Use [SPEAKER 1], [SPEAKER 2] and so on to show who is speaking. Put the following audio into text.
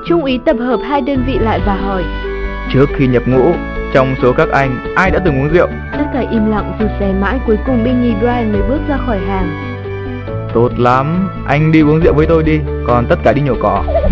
[SPEAKER 1] Trung úy tập hợp hai đơn vị lại và hỏi:
[SPEAKER 2] Trước khi nhập ngũ, trong số các anh, ai đã từng uống rượu?
[SPEAKER 1] Tất cả im lặng rụt rè mãi, cuối cùng binh nhì Brian mới bước ra khỏi hàng.
[SPEAKER 2] Tốt lắm, anh đi uống rượu với tôi đi, còn tất cả đi nhổ cỏ.